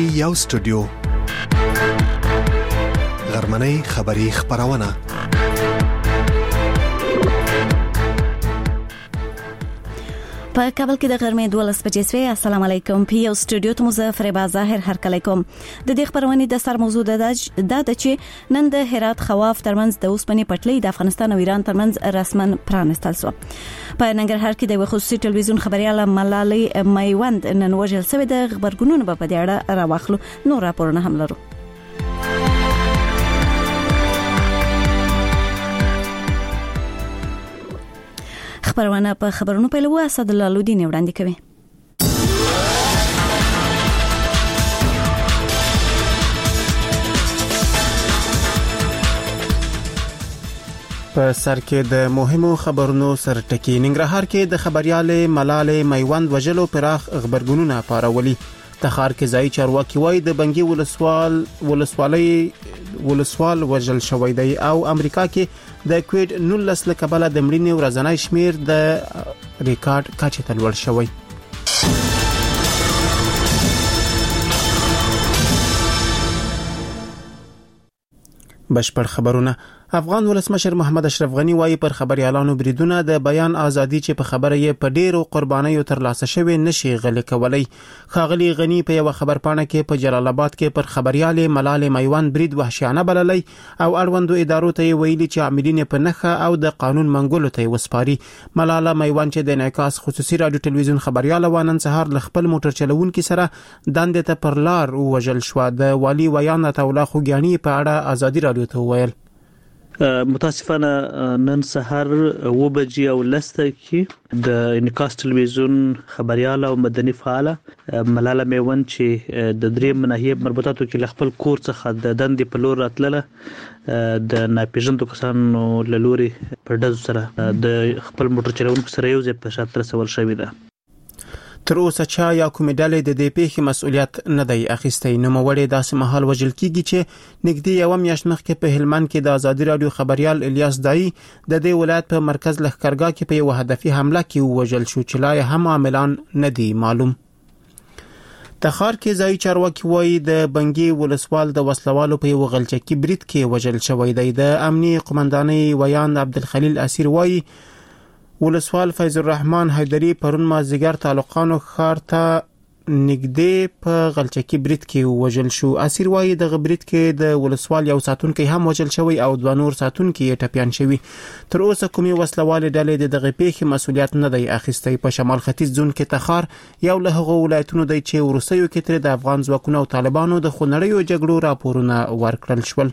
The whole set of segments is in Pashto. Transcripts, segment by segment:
یو سټوډیو غرمنۍ خبری خبرونه په کابل کې د غرمې 12 بجې سوي. السلام علیکم. پی یو سټوډیو ته مظفر بازاهر هر کله کوم. د دې خبرونه د سر موضوع د چې نن د هرات خواف ترمنځ د اوسپنې پټلۍ د افغانستان او ایران ترمنځ رسمن پرانستل شو. په ننګرهار کې د خصوصي ټلویزیون خبرياله ملالۍ میوند نن وژل شوې د خبرګونونو په دې اړه راوخلو. نور راپورونه هم لرو. خبرونه په خبرونو پیلو اسد الله لودین وړاندې کوي. په سر کې د مهمو خبرونو سرټکی. ننګرهار کې د خبرياله ملالۍ میوند وژلو پراخ خبرګونونه پارولي. تخار کې ځای چارواکي وای د بنګي ولسوال وژل شوی دی او امریکا کې د کووید 19 لکبله د مړینې ورځنی شمیر د ریکارډ کچې ته لوړ شوی. بشپړ خبرونه. افغان ولسمشر محمد اشرف غنی وايي پر خبريالانو بریدونه د بیان ازادي چې په خبره یې په ډیرو قربانیو ترلاسه شوی نشي غلي کولای. خاغلی غنی په یو خبرپاڼه کې په جلال آباد کې پر خبرياله ملالۍ میوند برید وحشیانه بللی او اړوندو ادارو ته ویلي چې عاملین په نخښه او د قانون منګولو ته وسپاري. ملالۍ میوند چې د انعکاس خصوصي رادیو ټلویزیون خبرياله وانن سهار ل خپل موټر چلوونکي سره دندې ته پر لار وژل شو. د والی ویان عطاالله خوګیانی په اړه ازادي رادیو ته ویل. متاسفانه نن سحر و بجې او لسته کې د انعکاس ټلویزیون خبرياله او مدني فعاله ملاله میوند چې د درې مناهیه مربوطاتو کې خپل کور څخه د دندې په لور راتله د ناپېژندو کسانو له لوري په ډز سره د خپل موټر چلوونکو سره یو ځای په شاته رسول شوی ده. تر اوسه چا یا کومې ډلې د دې پیښې مسؤلیت نه دی اخیستی. نو موړې داسې مهال وژل کیږي چې نږدې یو میاشت مخکې په هلمند کې د ازادي رادیو خبريال الیاس دای د دې ولایت په مرکز لښکرګاه کې په یو هدفي حمله کې وژل شو چې لا هم عاملان نه دي معلوم. تخار کې ځای چارواکي وایي د بنګي ولسوال د وسلوالو په یو غلچکی برید کې وژل شوی دی. د امنیي قومندانۍ ویان عبدالخلیل اسیر وایي ولسوال فیض الرحمن حیدری پرون مازیګر تعلقانو خار ته نږدې په غلچکی برید کې وژل شو. اسیر وایي د برید کې د ولسوال یو ساتونکي هم وژل شوی او دوه نور ساتونکي ټپيان شوی. تر اوسه کومي وسلوال ډلې د دغه پیښې مسؤلیت نه دی اخیستی. په شمال ختیځ زون کې تخار یو له هغو ولایتونو دی چې وروسیو کې تر د افغان ځواکونو او طالبانو د خونړیو جګړو راپورونه ورکړل شول.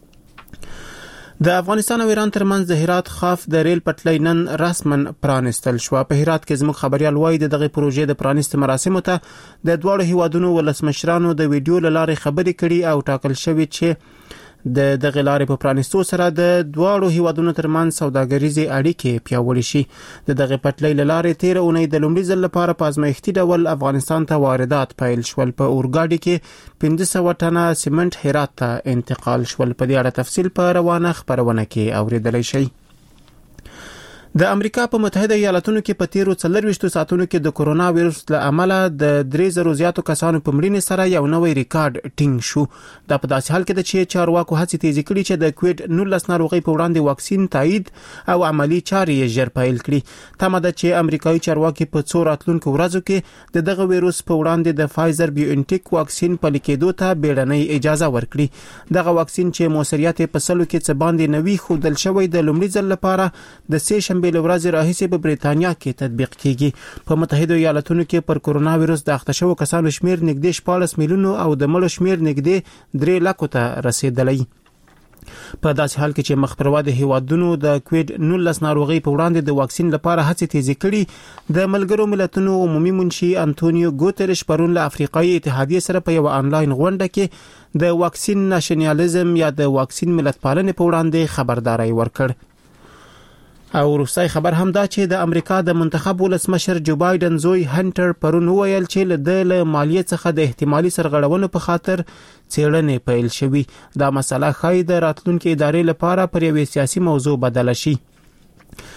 د افغانستان او ایران ترمنځ د هرات خواف د ریل پټلۍ نن رسمن پرانستل شو. په هرات کې زموږ خبريال وایي دغه پروژې د پرانست مراسمو ته د دوه هیوادونو ولسمشرانو د ویډیو لاره خبرې کړي او ټاکل شوی چې د دغه لارې په پرانستو سره د دوه هیوادونو ترمنځ سوداګریزي اړیکې پیاوړې شي. دغه پټلۍ لاره 13 اونۍ د لومړي ځل لپاره په ازمایښتي ډول افغانستان ته واردات پیل شول. په اورګاډي کې 500 ټنه سیمنټ هرات ته انتقال شول. په دې اړه تفصیل په روانه خبرونه کې اوریدلای شئ. د امریکا په متحده ایالاتونو کې په 13 ساعتونو کې د کورونا وایرس له امله د 3000 زیاتو کسانو په مړینې سره یو نوې ریکارډ ټینګ شو. دا په داسې حال کې چې چارواکو هڅې تیزې کړې چې د کووید 19 ناروغي په وړاندې واکسین تایید او عملی چارې ژر پیل کړي. تمه ده چې امریکایي چارواکي په څو راتلونکو ورځو کې دغه وایرس په وړاندې د فایزر بیوانټیک واکسین په لیکېدو ته بیړنۍ اجازه ورکړي. دغه واکسین چې موثریت په سلو کې څه باندې نوي خودل شوی د لومړي ځل لپاره د سه شنبه ورځ راهیسې په بریتانیا کې تطبیق کیږي. په متحده ایالاتونو کې پر کورونا وایرس د اخته شوو کسانو شمیر نږدې 14 میلیون او د مړو شمیر نږدې 3 لک ته رسیدلی. په داسې حال کې چې مخبروا د هیوادونو د کووید 19 ناروغي په وړاندې د واکسین لپاره هڅې تیزې کړي. د ملګرو ملتونو عمومي منشي انټونیو ګوتریش پرون له افریقایي اتحادیه سره په یو آنلاین غونډه کې د واکسین ناشنالیزم یا د واکسین ملتپالنې په وړاندې خبرداري ورکړ. او روسي خبر هم دا چې د امریکا د منتخب ولسمشر جو بایدن زوی هانټر پرون ویل چې له مالیې څخه د احتمالي سرغړونو په خاطر څېړنې پیل شوې. دا مسله ښایي د راتلونکو ادارې لپاره پر یوې سیاسي موضوع بدله شي.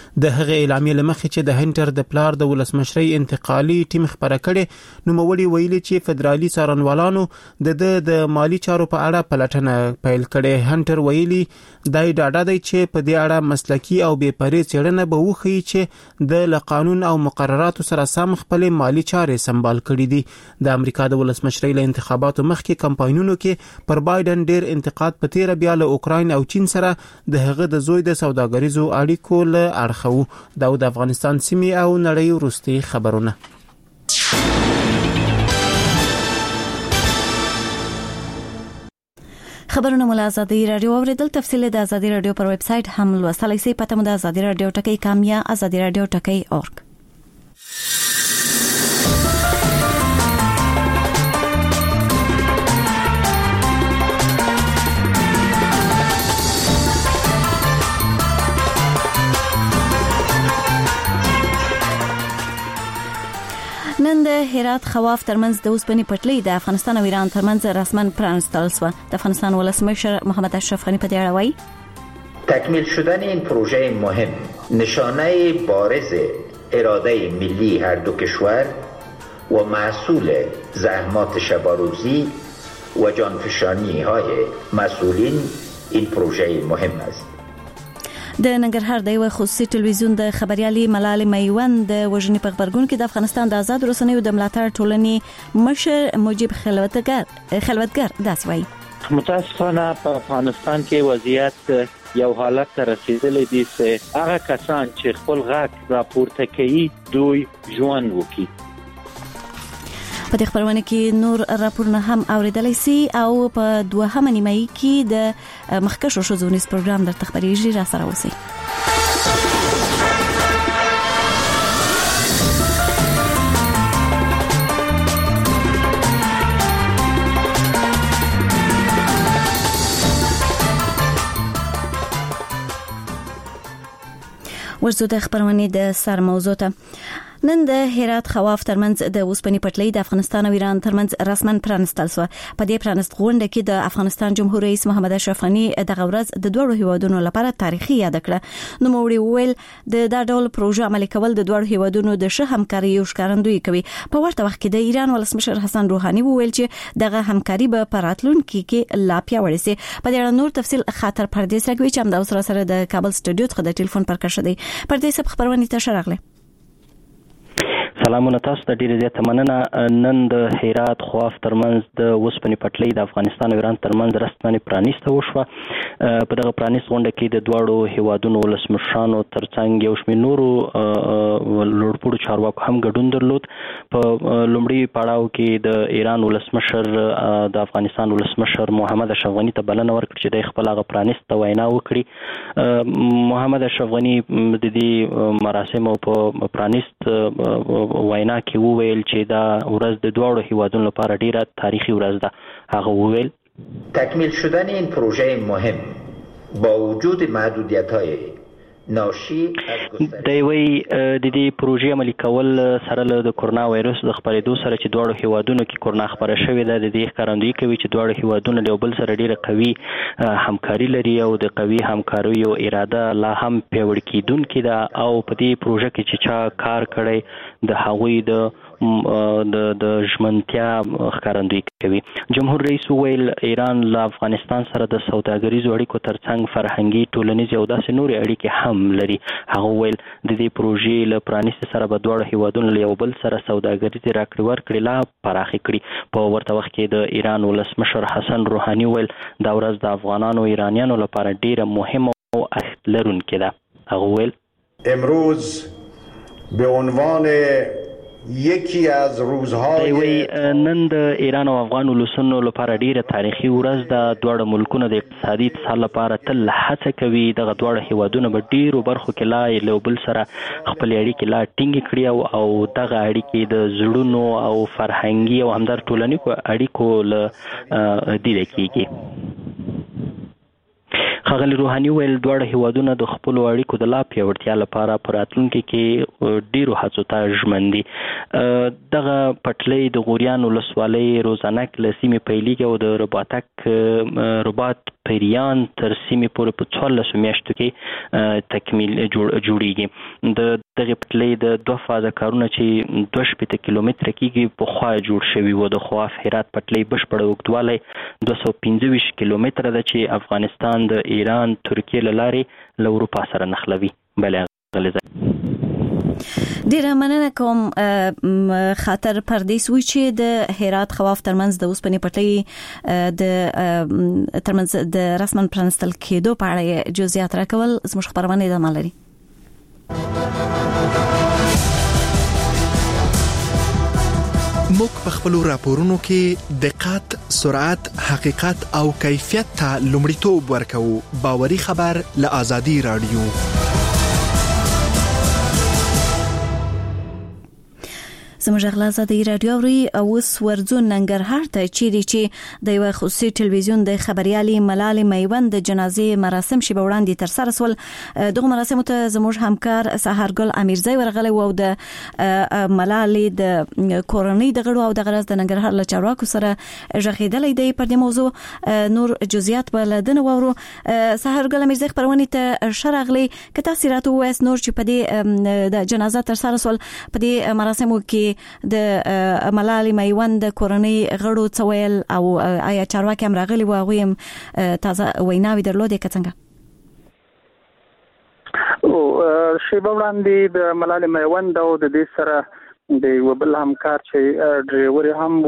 د هغه اعلامیه لمخې چې د هنټر د پلار د ولسمشرۍ انتقالي ټیم خبره کړي نو مولي ویلي چې فدرالي څارنوالانو د مالی چارو په اړه پلټنه پیل کړي. هنټر ویلي دای ډاډه دی چې په دې اړه مسلکي او بې پرې څېړنه به وخی چې د قانون او مقرراتو سره سم خپل مالی چارې سمبال کړي دي. د امریکا د ولسمشرۍ له انتخاباتو مخکې کمپاینونو کې پر بایدن ډیر انتقاد په تیر بیا له اوکراین او چین سره د هغه د زوی د سوداګریزو اړیکو له اړخو. دا د افغانستان سیمې او نړۍ وروستي خبرونه. خبرونه مو له آزادي رادیو اوریدل. تفصیل د آزادي رادیو پر ویب سټ هم لوستلای شئ. پته مو د آزادي رادیو ټکی کامیا آزادي رادیو ټکی .org. نن د هرات خواف ترمنځ د اوسپنې پټلۍ د افغانستان او ایران ترمنځ رسماً پرانستل شو. د افغانستان ولسمشر محمد اشرف غنی په دې اړه وایي تکمیل شدن این پروژه مهم نشانه بارز اراده ملی هر دو کشور و محصول زحمات شباروزی و جانفشانی های مسئولین این پروژه مهم است. د ننګرهار د یو خصوصي ټلویزیون د خبريالي ملالۍ میوند د وژنې په خبرګون کې د افغانستان د آزاد رسنیو د ملاتړ ټولنې مشر مجيب خلوتګر داسې وایي متاسفانه په افغانستان کې وضعیت یو حالت ته رسیدلی دی چې هغه کسان چې خپل غږ راپورته کوي دوی ژوند وکړي. په دې خبرونه کې نور راپورونه هم اوریدلای شي او په دوهمه نیمایي کې د مخکښو شوزونیز پروګرام در تخبريږي. را سره اوسئ. ورزو د خبرونه د سر موضوع ته. نن د هرات خواف ترمنځ د اوسپنې پټلۍ د افغانستان او ایران ترمنځ رسماً پرانستل شو. په دې پرانست غونډه کې د افغانستان جمهور رئیس محمد اشرف غنی د غورز د دوه هیوادونو لپاره تاریخي یاد کړه. نو موري ویل د ډول پروژه عملي کول د دوه هیوادونو د شه همکاري او ښکارندوی کوي. په ورته وخت کې د ایران ولسمشر حسن روحاني ویل چې دغه همکاري به پراتلونکو کې لا پیاوړې شي. په دې اړه نور تفصیل خاطر پردیس راګوي چې هم د سره د کابل سټوډیو څخه د ټلیفون پر کښ دی. پردیس په خبرونه ته شراغله. سلامونه تاسو ته ډیره زیاته مننه. نن د هرات خواف ترمنځ د اوسپنې پټلۍ د افغانستان او ایران ترمنځ رسمي پرانیسته وشوه. په دغه پرانیست غونډه کې د دوړو هیوادونو ولسمشرانو ترڅنګ یو شمېر نورو لوړپوړو چارواکو هم ګډون درلود. په لومړي پړاو کې د ایران ولسمشر د افغانستان ولسمشر محمد اشرف غنی ته بلنه ورکړه چې د خپل هغه پرانیست وینا وکړي. محمد اشرف غنی د دې مراسمو په پرانیست وینا کې وویل چې دا ورځ د دوه هیوادونو لپاره ډیره تاریخي ورځ ده. هغه وویل تکمیل شدن این پروژه مهم با وجود محدودیت‌های ناشی از گسترش د دې پروژې عملي کول سره له کرونا وایرس د خپرېدو سره چې دوه هیوادونو کې کرونا خبره شوې ده د دې ښکارندویي کوي چې دوه هیوادونو له بل سره ډیره قوي همکاري لري او د قوي همکارۍ او اراده لا هم پیاوړې کیدونکې ده او په دې پروژه کې چې چا کار کړی د هغوی د ژمنتیا ښکارندویي کوي. جمهور رئیس وویل ایران له افغانستان سره د سوداګریزو اړیکو ترڅنګ فرهنګي ټولنیز او داسې نورې اړیکې هم لري. هغه وویل د دې پروژې له پرانیستي سره به دوه هیوادونو له یو بل سره سوداګریزي راکړې ورکړې لا پراخې کړي. په ورته وخت کې د ایران ولسمشر حسن روحاني وویل دا ورځ د افغانانو او ایرانیانو لپاره ډیره مهمه او ارزښت لرونکې ده. هغه وویل امروز به عنوان یکی از روزهای نن د ایران او افغان ولسونو لپاره ډیره تاریخي ورځ ده. دوه ملکونه د اقتصادي اتصال لپاره تل هڅه کوي. دغه دوه هیوادونه به ډیرو برخو کې لا یو بل سره خپل اړیکې لا ټینګې کړي او دغه اړیکې د زړونو او فرهنګي او همدار ټولنیزو اړیکو له ډیره کیږي. ښاغلي روحاني ویل دواړه هیوادونه د خپلو اړیکو د لا پیاوړتیا لپاره په راتلونکي کې ډیرو هڅو ته ژمن دي. دغه پټلۍ د غوریان ولسوالۍ روزانک له سیمې پیلېږي او د رباط پیریان تر سیمې پورې په 14 میاشتو کې تکمیل جوړیږي. د دغه پټلۍ د 2 فازه کارونه چې 2 کیلومتره کېږي په خوا جوړ شوي وو. د خواف هرات پټلۍ بشپړ اوږدوالی 225 کیلومتره ده چې افغانستان د ایران ترکیه له لارې له اروپا سره نښلوي. بلې غلظه ډیره مننه کوم خاطر پردیس وی چې د هرات خواف ترمنځ د اوسپنې پټلۍ د ترمنځ د رسمن پرانستل کېدو په اړه جزئیات راکول. زموږ خبرونه ادامه لري. موږ په خپلو راپورونو کې دقت، سرعت، حقیقت او کیفیت ته لومړیتوب ورکوو. باوري خبر له آزادي رادیو. زموږ غلا آزادي رادیو اوري او اوس ورځو ننګرهار ته چې د یو خصوصي ټلویزیون د خبريالي ملالۍ میوند د جنازې مراسم شی وړاندې تر سره سول. دغه مراسم ته زموږ همکار سحرګل امیرزی ورغلی او د ملالۍ د کورنۍ د غړو او د غرض د ننګرهار له چارواکو سره ژغېدلې دی. پر دې موضوع نور جزئیات بلدنه وورو. سحرګل امیرزی خبرونه ته شرغلی که تاسو راته وایس نور چې په دې د جنازه تر سره سول په دې مراسمو کې د ملالۍ میوند کورنۍ غړو څویل او آیا چارواکي هم راغلي و هغوی هم تازه ویناوي درلودې که څنګه؟ شیبه وړاندې د ملالۍ میوند او د دې سره د یو بل همکار چې ډریور هم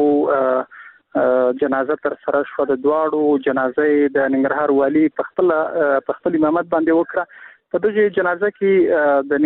وو جنازه تر سره شوه. د دواړو جنازې د ننګرهار والي په خپل امامت باندې وکړه. په دغه جنازه کې د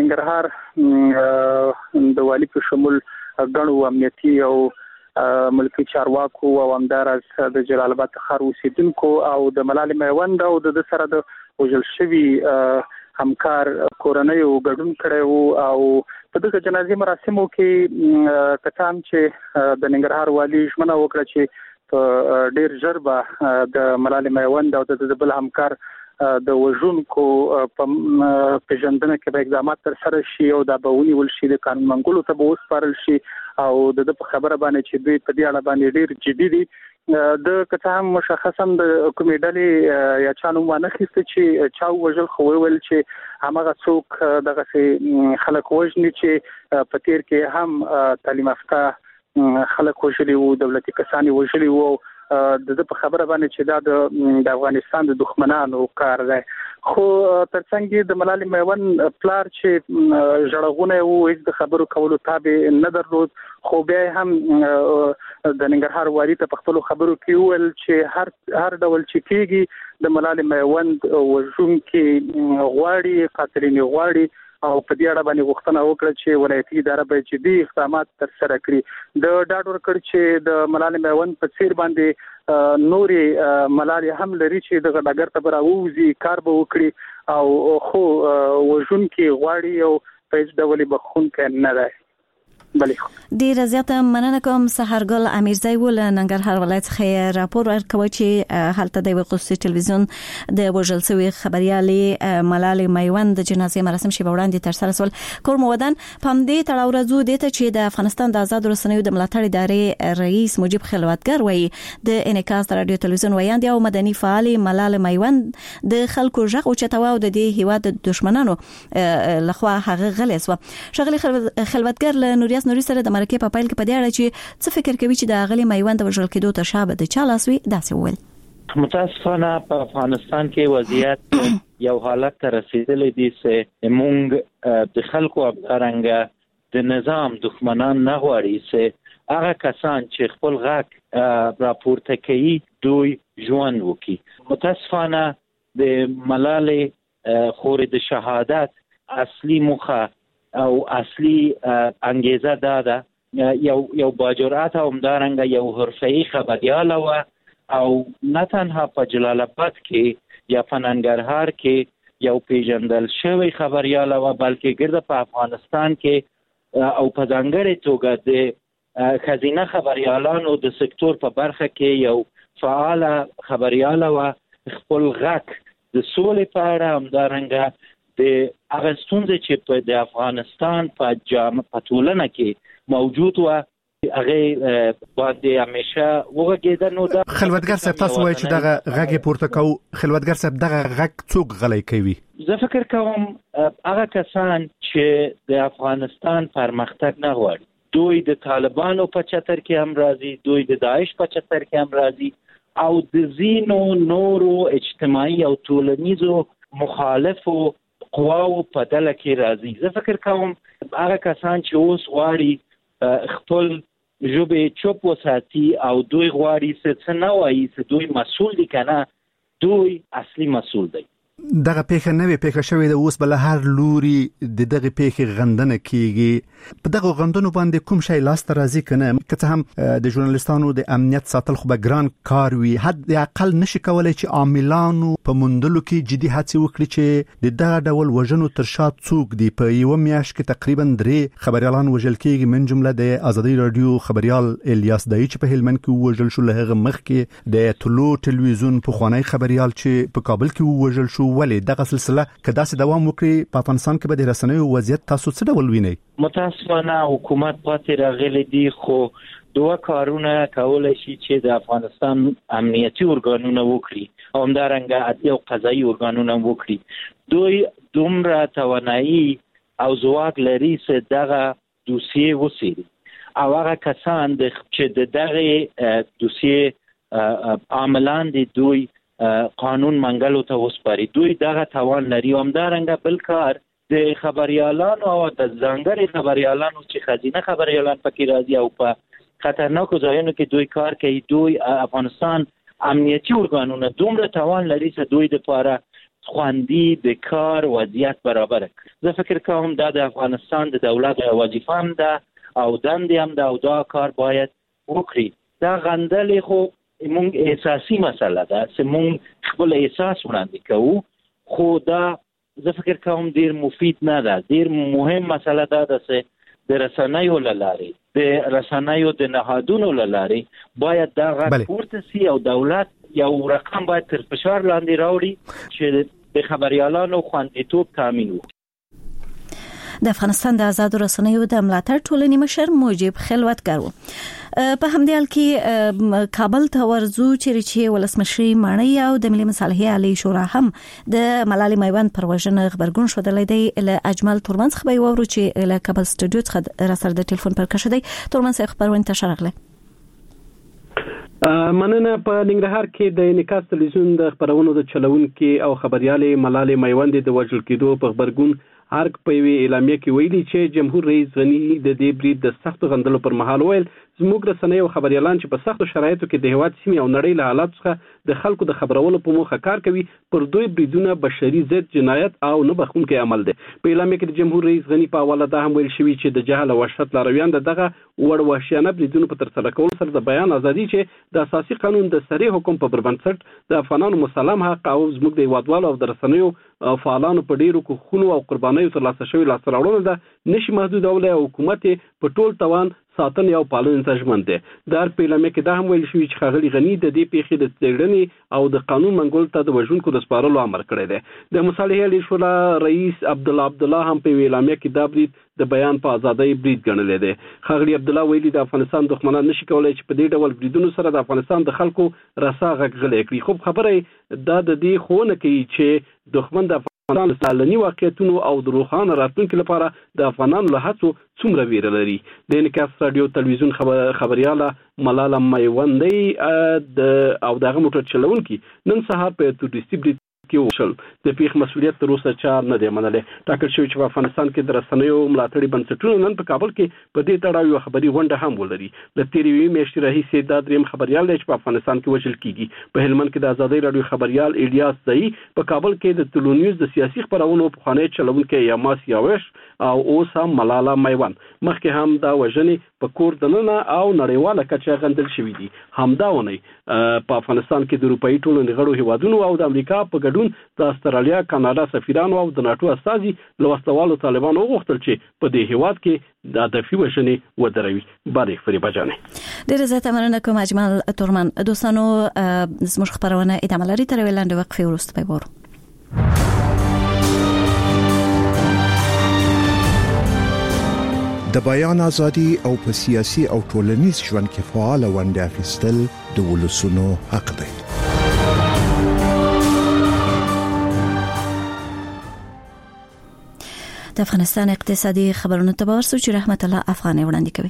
ننګرهار د والي په شمول غړو امنیتي او ملکی چارواکو او همدارس د جلال آباد ښار اوسیدونکو او د ملالۍ میوند او د سره د وژل شوي همکار کورنۍ ګډون کړی وو. او په دغه جنازې مراسمو کې کتام چې د ننګرهار والي ژمنه وکړه چې په ډیر ژر به د ملالۍ میوند او د بل همکار د وژونکو په پیژندنه کې به اقدامات تر سره شي او دا به ونیول شي، د قانون منګولو ته به وسپارل شي. او د خبره باندې چې دوی په دې اړه باندې ډیر جدي دي. د کته هم مشخصا د کومې ډلې یا چانو باندې خسته چې چا وژل خو ویل چې هغه څوک دغه خلک وژني چې په تیر کې هم تعلیم یافته خلک وژلي وو، دولتي کسان وژلي وو. د په خبره باندې چې د افغانستان د دښمنانو کار دی. خو ترڅنګ د ملالۍ میوند پلار چې ژړغونه وو هیڅ د خبرو کولو تابع نه درلود. خو بیا هم د ننګرهار والي ته په خپل خبرو کې ویل چې هر ډول چې کېږي د ملالۍ میوند وژونکي غواړي، قاتلین غواړي او په دې اړه باندې غوښتنه وکړه چې ولایتي اداره به جدي اقدامات تر سره کړي. د ډاډ ورکړ چې د ملالۍ میوند په څیر باندې نوري ملالۍ هم لري چې د ډګر ته راووزي، کار به وکړي او خو وژونکي غواړي او په هیڅ ډول بخښونکی نه دی. ډیر زیاته مننه کوم سحرګل امیرزی ول ننګرهار ولایت څخه راپور ورکوي چې هلته د خصوصي ټلویزیون د وژل شوی خبريالي ملالۍ میوند د جنازې مراسم شی وړاندې تر سره سول. کورم ودان پم دې تړاو راځو دته چې د افغانستان د آزاد رسنیو د ملاتړ ادارې رئیس مجيب خلوتګر وایي د انعکاس رادیو ټلویزیون ویاند او مدني فعال ملالۍ میوند د خلکو ژغ او چتاو د دې هیواد د دشمنانو لخوا هغه غلې سو. شغلي خلوتګر له نوریا نوري سره د مرکه په پایل کې په دې اړه چې څه فکر کوي چې د غلي میوند وژل کېدو ته شابه د چا لاسوي داسې ول. متاسفانه په افغانستان کې وضعیت یو حالت ته رسیدلی دی چې موږ د خلکو ابترنګ د نظام دښمنان نه غواړي چې هغه کسان چې خپل غږ راپورته کوي دوی ژوند وکړي. متاسفانه د ملالۍ خورې د شهادت اصلي موخه او اصلي انګیزه دا ده یو باجرأت او همدارنګه یو حرفه‌ای خبریاله و او نه تنها په جلال آباد کې یا په ننګرهار کې یو پیژندل شوی خبریاله و بلکې ګرده په افغانستان کې او په ځانګړې توګه د خزینه خبریالانو د سکتور په برخه کې یو فعال خبریاله و خپل غږ د سولې په اړه همدارنګه د هغه ستونزې چې په د افغانستان په ټولنه کې موجود و هغه باندې همیشه وګړي نو د خلوتګر صاحب تاسو وایي چې دغه غږ پورته کو خلوتګر صاحب دغه غږ څوک غلي کوي؟ زه فکر کوم هغه کسان چې د افغانستان پرمختګ نه غواړي، دوی د طالبانو په چتر کې هم راځي، دوی د داعش په چتر کې هم راځي او د زینو نورو اجتماعي او ټولنیزو مخالفو قواو په ډله کې راځي. زه فکر کوم هغه کسان چې اوس غواړي خپل ژبه چوپ وساتي او دوی غواړي څه نه وایي، څه دوی مسؤل دي کنه، دوی اصلي مسؤل دي. دغه پیښه نوې پیښه شوې ده، اوس بل هر لوري دغه پیښه غندنه کیږي. په دغه غندنو باندې کوم شی لاس ته راځي کنه؟ که هم د ژورنالیستانو د امنیت ساتل خو به ګران کار وي، حد اقل نشي کولای چې عاملانو په مندلو کې جدي هڅه وکړي چې دغه ډول وژنو تر شا څوک دی. په یو میاشت کې تقریبا 3 خبريالان وژل کېږي، من جمله د ازادي رادیو خبريال الیاس دای چې په هلمند کې وژل شو، له هغه مخکې د طلوع ټلویزیون په خوانی خبريال چې په کابل کې وژل شو. ولې دغه سلسله کدا سي دوام وکړي په افغانستان کې به د رسنیو وضعیت تاسو څه ډول وینئ؟ متاسفانه حکومت پاتې راغلي دي، خو دوه کارونه کولای شي چې د افغانستان امنیتي ارګانونه وکړي او همدارنګه عدلي او قضایي ارګانونه وکړي. دوی دومره توانایي او ځواک لري چې دغه دوسیه وڅېړي او هغه کسان چې د دغه دوسیه عاملان دي دوی قانون منګلو ته وسپاري. دوی دغه توان لري. همدارنګه بل کار د خبريالانو او د ځانګړي خبريالانو چې خزینه خبريالان پکې راځي او په خطرناکو ځایونو کې دوی کار کوي. دوی افغانستان امنیتي ارګانونه دومره توان لري چې دوی د لپاره خوندي د کار وضعیت برابر کړي. زه فکر کوم دا د افغانستان د دولت وظیفه هم ده او دندې هم ده او دا کار باید وکړي. دا غندلې خو مونږ احساسي مسله ده چې مونږ خپل احساس وړاندې کوو، خو دا زه فکر کوم ډیر مفید نه ده. ډیر مهم مسله ده چې د رسنیو لارې د رسنیو د نهادونو لارې باید دا غږ پورته سي او دولت یو رقم باید تر فشار لاندې راوړي چې د خبريالانو خوندیتوب تامین وکړي. د افغانستان د آزاد رسنیو د ملاتړ ټولنې مشر موجب خلوتګر په همدې حال کې کابل ته ورځو چې ولسمشر ماڼۍ او د ملي مصالحې عالی شورا هم د ملالۍ میوند پر وژنه خبرګون شودلې دی. له اجمل تورمن خبري وورو چې له کابل سټوډیو څخه را سره د ټلیفون پر کښ دی. تورمن صاحب خبرونه تشرغله. مننه. په ننګرهار کې د انعکاس تلویزیون د خبرونو د چلونکو او خبريالې ملالۍ میوند د وژل کېدو په خبرګون هرک په اعلامیه کې ویلي چې جمهور رئیس غنی د دې برید د سخت غندلو پر مهال ویل زموږ رسنیو خبريالان چې په سختو شرایطو کې د هیواد سیمې او نړۍ له حالات څخه د خلکو د خبرولو په موخه کار کوي، پر دوی بریدونه بشري ضد جنایت او نه بخښونکی عمل دی. په اعلامیه کې د جمهور رئیس غنی په حواله دا هم ویل شوی چې د جهل او وحشت لارویان دغه وړ وحشیانه بریدونه په ترسره کولو سره د بیان ازادي چې د اساسي قانون د سری حکم په بربنسټ د افغانانو مسلم حق او زموږ د هیوادوالو او د رسنیو فعالانو په ډیرو کوخونو او قربانیو ترلاسه شوی لاسته راوړنه ده نشي محدودول او حکومت په ټول توان ساتن یو پالن تجمن ده. در پیلمه کې دا هم ویل شوی چې خغلی غنی د دې پیښې د څېړنې او د قانون منګول ته د وژونکو د سپارلو امر کړی دی. د مصالحې عالی شورا رئیس عبدالله هم په اعلامیه کې دا برید د بیان په ازادۍ برید ګڼلی دی. خغلی عبدالله ویلي د افغانستان دښمنان نشي کولای چې په دې ډول بریدونو سره د افغانستان د خلکو رسا غږ غلی کړي. خو خبره دا د دې خونه کوي چې دښمن د افغانستان سالني واقعیتونو او د روښانه راتلونکي لپاره د افغانانو له هڅو څومره ویره لري. د انعکاس رادیو تلویزیون خبرياله ملالۍ میوند او دغه موټر چلونکي نن سهار په تورستي برید کې وشل. د پیښ مسؤلیت تر اوسه چا نه دی منلی. ټاکل شوی چې په افغانستان کې د رسنیو ملاتړي بنسټونه نن په کابل کې په دې تړاو یو خبري غونډه هم ولري. د تیری میاشتې راهیسې دا دریم خبريال دی چې په افغانستان کې وژل کیږي. په هلمند کې د ازادي رادیو خبريال الیاس دای په کابل کې د طلوع نیوز د سیاسي خبرونو په خوانی چلونکو یاماس یاوش او اوس هم ملاله میوند مخکې هم دا وژنې په کور دننه او نړیواله کچه غندل شوې دي. همداونه په افغانستان کې د اروپאי ټولنې غړو هیوادونو او د امریکا په ګډون د استرالیا، کاناډا سفیرانو او د ناتو استازي لوستوالو طالبانو وغوښتل چې په دې هیواد کې د هدفي وژنې ودروي. باریک فریبا جانې ډېر زیاته مننه کوم اجمل تورمن. دوستانو زموږ خبرونه ادامه لري، تر ویلاندې وقفې وروسته به وورو. د بیان ازادي او په سیاسي او ټولنیز ژوند کې فعال ونډه اخیستل د ولسونو حق دی. د افغانستان اقتصادي خبرونه ته ورسو چې رحمت الله افغاني وړاندې کوي.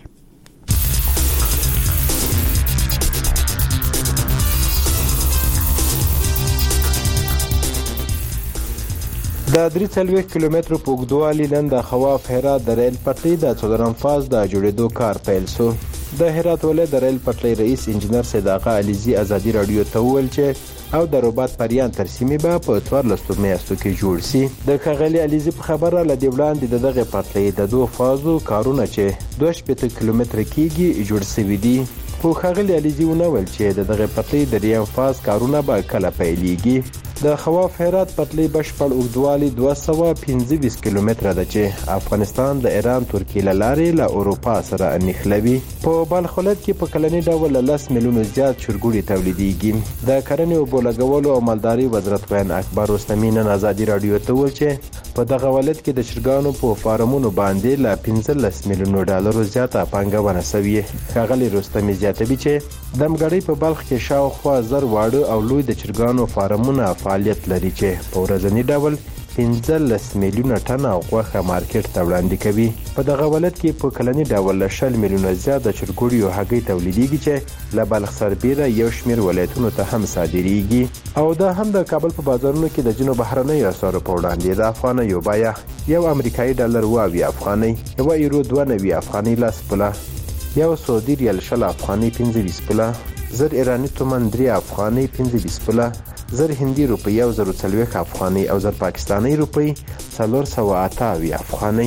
د 3 کیلومترو په اوږدوالي نن د خواف هرات د ریل پټلۍ د څلورم فاز د جوړېدو کار پیل شو. د هرات ولایت د ریل پټلۍ رئیس انجنیر سید آغا علیزی ازادي رادیو ته وویل چې او د رباط پریان تر سیمې به په 14 میاشتو کې جوړ شي. د ښاغلي علیزی په خبره لدی وړاندې دغه پټلۍ د دوه فازو کارونه چې 2 کیلومتر کېږي جوړ شوي دي. خو ښاغلي علیزی ونویل چې دغه پټلۍ د ریم فاز کارونه به کله پیلېږي. د خواف هرات پټلۍ بشپړ اوږدوالي 225 کیلومتره ده چې افغانستان د ایران ترکیه لارې له اروپا سره نښلوي. په بلخ ولایت کې په کلني ډول 10 میلیونو زیات چرګوړي تولیدېږي. د کرنې او بولګولو او مالداري وزارت وین اکبر رستمي نن ازادي رادیو ته وویل چې په دغه ولایت کې د چرګانو په فارمونو باندې له 15 میلیونو ډالرو زیاته پانګونه شوې. ښاغلي رستمي زیاتوي چې د مګړۍ په بلخ کې شاوخوا 1000 واړه او لوی د چرګانو فارمونه فعالیت لري چې په ورځنی ډول 15 میلیونه ټنه غوښه مارکیټ ته وړاندې کوي. په دغه ولایت کې په کلني ډول 10 میلیونه زیات د چرګوړیو هګۍ تولیدېږي چې له بلخ سربیره یو شمېر ولایتونو ته هم صادریږي. او دا هم د کابل په بازارونو کې د ځینو بهرنیو اسعارو په وړاندې د افغانیو بیه یو امریکایي ډالر 2 افغانۍ، یو یورو 92 افغانۍ 10 پوله، یو سعودي ریال 20 افغانۍ 25 پوله، زر ایرانی تومان 3 افغانۍ 25 پوله، زر هندي روپی 1040 افغانۍ او زر پاکستانی روپی 428 افغانۍ.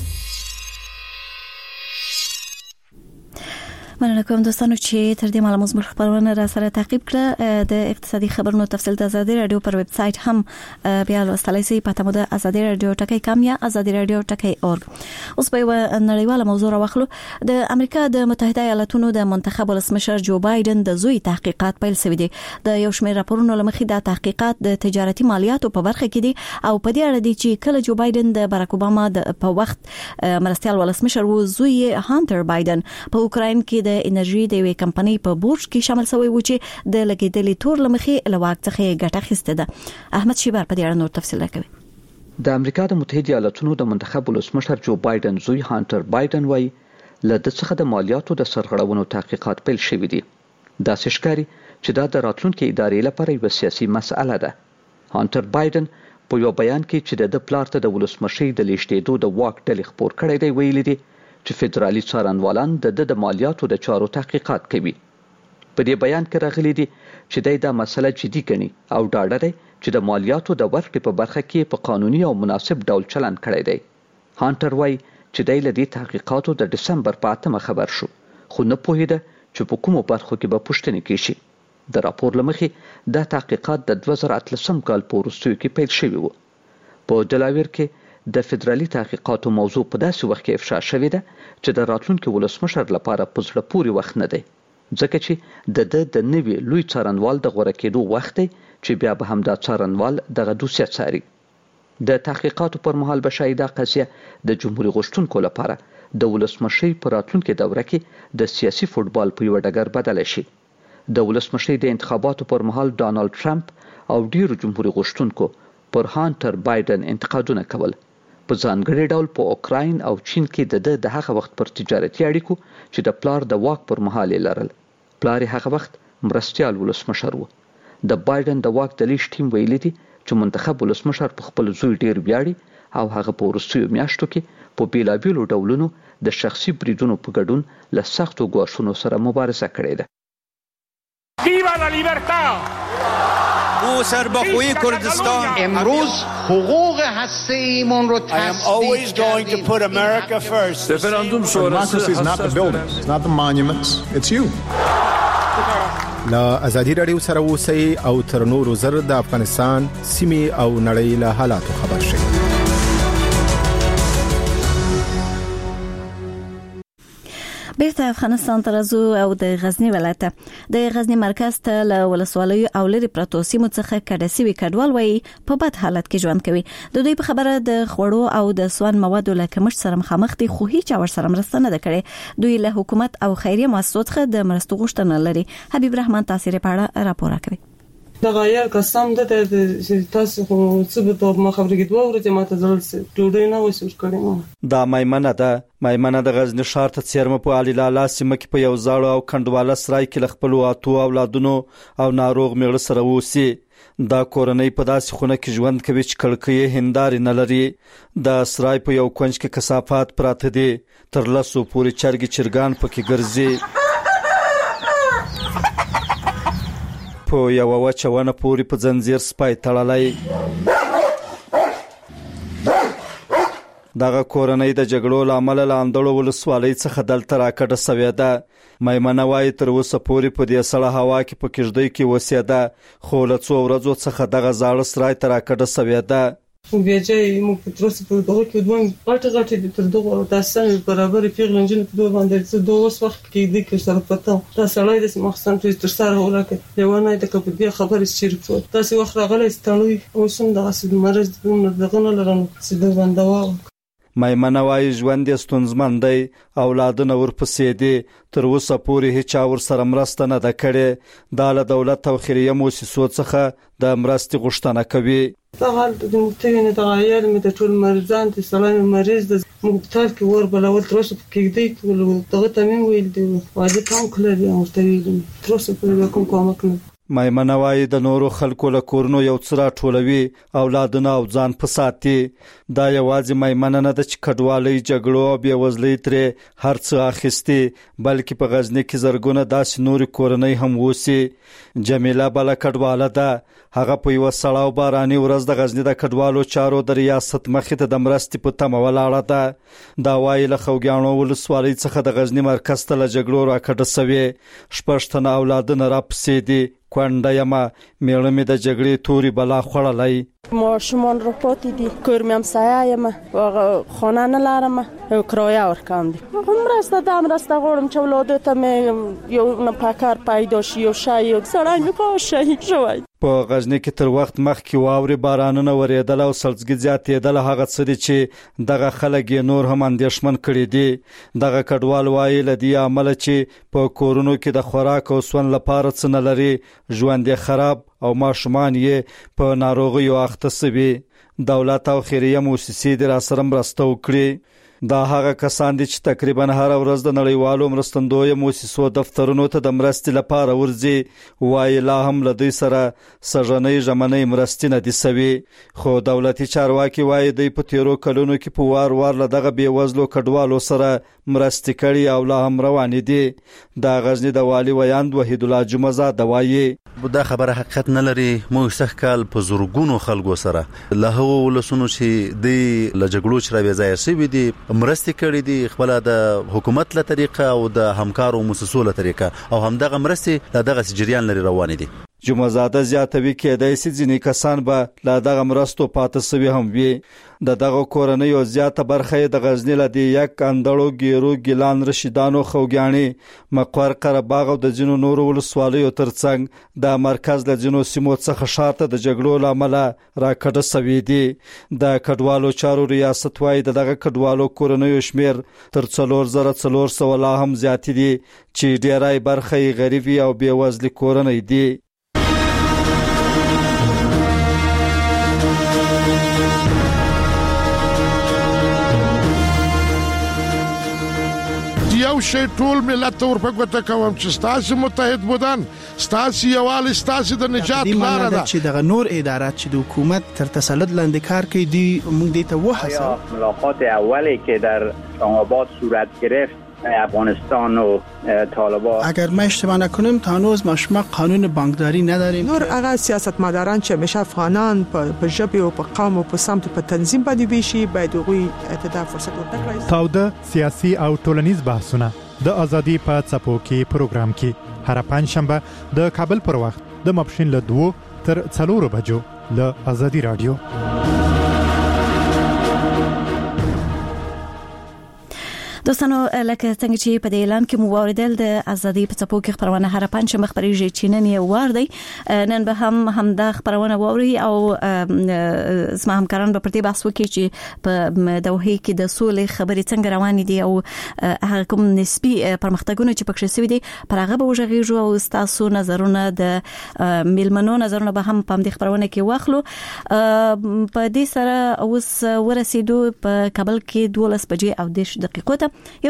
مننه کوم دوستانو چې تر دې مهاله موږ خبرونه را سره تعقیب کړه. د اقتصادي خبرونو تفصیل د ازادي رادیو پر ویب سټ هم بیا لوستلای شئ. پته مو د ازادي رادیو ټکی کام یا ازادي رادیو ټکی اورګ. اوس په نړیواله موضوع راوخلو. د امریکا د متحده ایالاتونو د منتخب ولسمشر جو بایدن د زوی تحقیقات پیل شوي دي. د یو شمېر راپورونو لمخې د تحقیقات د تجارتي مالیاتو په برخه کې دي او په دې اړه دي چې کله جو بایدن د باراک اوباما په وخت مرستيال ولسمشر و زوی هانټر بایدن په اوکراین کې د انرژي د یوې کمپنۍ په بورډ کې شامل شوی و چې د لګیدلې تور لمخې لواک څخه ګټه اخیسته ده. احمد شیبر په دې اړه نور تفصیل راکوي. د امریکا د متحده ایالاتونو د منتخب ولسمشر جو بایدن زوی هانټر بایدن وایي له د څخه د مالیاتو د سرغړونو تحقیقات پیل شوي دي. دا ښکاري چې دا د راتلونکي ادارې لپاره یو سیاسي مسأله ده. هانټر بایدن په یو بیان کې چې د پلار ته د ولسمشي د لیشتېدو د واک ډلې خبر کړی دی ویلي دي چې فدرالي څارنوالان د مالیاتو د چارو تحقیقات کوي. په دې بیان کې راغلي دي چې دا مسله جدي ګڼي او ډاډه دی چې د مالیاتو د ورکړې په برخه کې په قانوني او مناسب ډول چلند کړی دی. هانټر وایي چې د دې تحقیقاتو د دسمبر په 8 خبر شو خو نه پوهیده چې په کومو برخو کې به پوښتنې کیږي. د راپور لمخې دا تحقیقات د 2013 کال په وروستیو کې پیل شوي وو. په دلاویر کې د فدرالي تحقیقاتو موضوع په داسې وخت کې افشا شوې ده چې د راتلونکي ولسمشر لپاره په زړه پورې وخت نه دی ځکه چې د نوي لوی څارنوال د غوړه کېدو وخت دی چې بیا به هم دا څارنوال دغه دوسیه څاري. د تحقیقاتو پر مهال به شاید دا قضیه د جمهوریت غوښتونکو لپاره د ولسمشي په راتلونکي دوره کې د سیاسي فوټبال په یو ډګر بدل شي. د ولسمشي د انتخاباتو پر مهال ډانلډ ټرمپ او ډیرو جمهوریت غوښتونکو پر هانټر بایدن انتقادونه کول. په ځانګړي ډول په اوکراین او چین کې د هغه وخت پر تجارتي اړیکو چې د پلار د واک پر مهال لرل. پلار هغه وخت مرستيال ولسمشر و. د بایدن د واک د لیش ټیم ویلي دي چې منتخب ولسمشر په خپل زوی ډیر ویاړي او هغه په وروستیو میاشتو کې په بیلابیلو ډولونو د شخصي بریدونو په ګډون له سختو ګواښونو سره مبارزه کړې ده. ویوا لا لیبرتا او سربخوی کردستان امروز حقوق هسته‌ایمون رو I am always going to put America first. Referendum sonrası is not the buildings, it's not the monuments, it's you. لا ازادي رادیو سره اوسئ او تر نورو زر د افغانستان سیمې او نړۍ له حالاتو خبر شئ. بیرته افغانستان ته راځو او د غزنی ولایت د غزنی مرکز ته له ولسوالۍ او لري پروتو سیمو څخه کډسوي کډوال وای په بد حالت کې ژوند کوي. د دوی په خبره د خوړو او د سون موادو له کمښت سره مخامخ دي، خو هیڅ اور سره مرسته نه کړي. دوی له حکومت او خیریه مؤسسو څخه د مرستو غوښتنه لري. حبیب رحمان تاثیر پاړه راپور کوي. دا غیر قسم ده چې تاسو خو څه به په مخابره کې دوه ورځې ماته ځل ټوډۍ نه وسور کړم. دا مایمنه د غزنی ښار ته څیرمه په علي لالا سیمه کې په یو ځاړو او کندواله سرای کې ل خپل واتو اولادونو او ناروغ میړه سره ووسی. دا کورنۍ په داسې خونه کې ژوند کوي چې کړکۍ هنداري نه لري. د سرای په یو کونج کې کثافات پراته دي، تر لسو پورې چرګ چرګان پکې ګرځي. په یو وچونه پورې په زنجیر سپای تړلای. دغه کورنۍ د جګړو لامل لاندړو ولسوالۍ څخه دلته راکړه سوې ده. میمنه وايي تر اوسه پورې په دې سړه هوا کې په کېږدۍ کې وسیده، خو له څو ورځو څخه دغه زاړه سرای ته راکړه سوې ده. بیا چې موږ په تروس په دغه کې دوه غټه تر دغه تاسو برابر پیغلنجن په دوه باندې څه دوه وخت کې د کې سره پته تاسو لای د مخسن تر سره ولاکه یو نه د کپدي خبرې شریکو تاسو وخت راغلی ستړي او سم دغه سید مرز دغه نه لرم چې د بندوا. میمنه وايي ژوند یې ستونزمن دی، اولادونه ورپسې دي، تر اوسه پورې هیڅ اور سره مرسته نه ده کړې. دا له دولت او خیریه مؤسسو څخه د مرستې غوښتنه کوي. دا حال د متوینه د عیال مې د ټول مریضان د سلام مریض د مختار کې ور بلول تر اوسه کې دی ټول دغه تمام ویل دی واجب کم کړی او تر اوسه پورې کوم کومک نه. میمنه وايي د نورو خلکو له کورونو یو څرا ټولوي، اولادونه او ځان په ساتي. دا یوازې میمنه نه ده چې کډوالۍ، جګړو او بېوزلۍ ترې هر څه اخیستي، بلکې په غزنی کې زرګونه داسې نورې کورنۍ هم ووسي. جمیله بله کډواله ده. هغه په یو سړه او باراني ورځ د غزنی د کډوالو چارو د ریاست مخې ته د مرستې په تمه ولاړه ده. دا وايي له خوږیاڼو ولسوالۍ څخه د غزنی مرکز ته له جګړو راکډه سوې 6 تنه اولادونه راپسې دي. کونډه یما میړه مې د جګړې توري بلا خوړلای. ماشومان رو پاتې دي، کور مې هم سایه یم، خانه نه لرم، کرایه ورکوم دي. مرسته غواړم چې اولادو ته مې یو نفر پیدا شي، یو شی یو سړی مې په شهید شوی. په غزنی کې تر وخت مخکې واورې بارانونه ورېدل او سلزګي زیاتېدل. هغه څه دي چې دغه خلک یې نور هم اندېښمن کړي دي. دغه کډوال وایي له دې عمله چې په کورونو کې د خوراک او سون لپاره څه نه لري، ژوند یې خراب او ماشومان یې په ناروغیو اخته سوي. دولت او خیریه مؤسسې د راسره مرسته وکړي. دا هغه کسان دي چې تقریبا هر ورځ د نړیوالو مرستندوی مؤسسو دفترونو ته د مرستې لپاره ورځي. وایي لا هم له دوی سره سږنۍ ژمنۍ مرستې نه دي سوي، خو دولتي چارواکي وایي دوی په تیرو کلونو کې په وار له دغه بېوزلو کډوالو سره مرستې کړي او لا هم روانې دي. د غزنی د والي ویاند وحید الله جمعزاد وایي دا خبره حقیقت نه لري. موږ سخت کال په زورګونو خلکو سره له هغو ولسونو چې د لجګړو چې راوي ځای شوی دي مرستې کړې دي، خپل د حکومت له طریقه او د همکارو مؤسسو له طریقه، او همدغه مرستې له دغه جریان لري روان دي. جمعزاده زیاتوي کېدای شي ځینې کسان به له دغه مرستو پاتې سوي هم وي. د دغه کورنۍ زیاته برخه د غزنی له دی یک اندړو، ګیرو، ګیلان، رشیدانو، خوږیاڼي، مقر، قره باغ او د ځینو نورو ولسوالیو ترڅنګ د مرکز له ځینو سیمو څخه شاته د جګړو لامل راکډه سوي دي. د کډوالو چارو ریاست وايي دغه کډوالو کورنۍ شمیر تر 4400 لا هم زیات دي چې ډیرای برخه غریبي او بېوزلي کورنۍ دي. یو شی ټول ملت ورپګوته کوم چې ستاسو متحد بودن، ستاسو یوالي، ستاسو د نجات لاره ده. چې دغه نور ادارات چې د حکومت تر تسلط لاندې کار کوي دي، موږ دې ته وحسه. ملاقات اولی که در اسلام‌آباد صورت گرفت افغانستان و طالبان، اگر ما اشتباه نکنیم تا هنوز ما قانون بانکداری نداریم. نور هغه سیاستمداران چې همیشه افغانان په ژبه او په قوم او په سمت په تنظیم باندې ویشي، باید هغوی ته فرصت ورکړي. تاوده سیاسي او ټولنیز بحثونه د ازادي په څپو کې پروګرام کې هر پنځشنبه د کابل پر وخت د ماپښین له 2 تر 4 بجو له ازادي رادیو. دوستانو لکه څنګه چې په دې اعلان کې مو واوریدل د ازادي په څپو کې خبرونه هر پنځه مخبريږي چې نن یې وار دی نن به هم د خبرونه ووري او اسمه همکاران به پرتی بحث وکړي چې په دوحه کې د سولې خبرې څنګه روان دي او هغه کوم نسبی پرمختګونه چې پکې شوي دي پر هغه به وژغېږو او تاسو نظرونه د میلمنو نظرونه به هم په دې خبرونه کې واخلو په دې سره اوس ورسېدو په کابل کې 12 بجې او 10 دقیقو ته